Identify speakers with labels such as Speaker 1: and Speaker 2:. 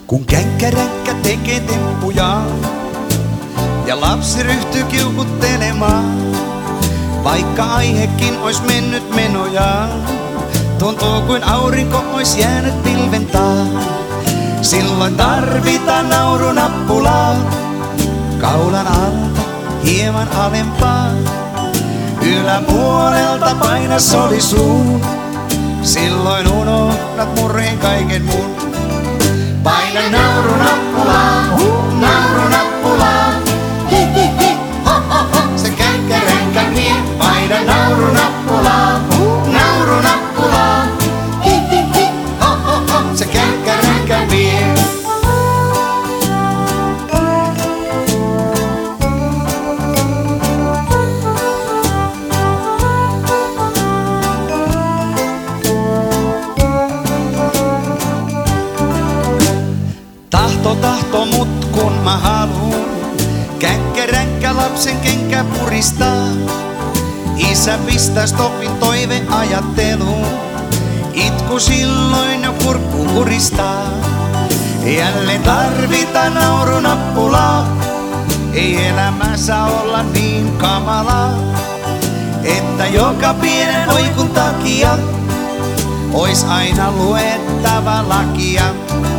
Speaker 1: Kun känkkäränkkä tekee temppuja ja lapsi ryhtyy kiukuttelemaan, vaikka aihekin ois mennyt menojaan, tuntuu kuin aurinko ois jäänyt pilven taa. Silloin tarvitaan naurunappulaa, kaulan alta hieman alempaa. Yläpuolelta paina solisuun, silloin unohdat murheen kaiken muun. Paina naurunappulaa, naurunappulaa, hi hi hi, ho ho ho, se känkkäränkkä vie. Paina naurunappulaa, naurunappulaa, hi hi hi, ho ho ho, se känkkäränkkä vie. Tahto, mut kun mä haluun känkkäränkkä lapsen kenkä puristaa. Isä pistää stopin toiveajatteluun, itku silloin jo kurkku kuristaa. Jälleen tarvitaan naurunappulaa, ei elämä saa olla niin kamalaa, että joka pienen oikun takia ois aina luettava lakia.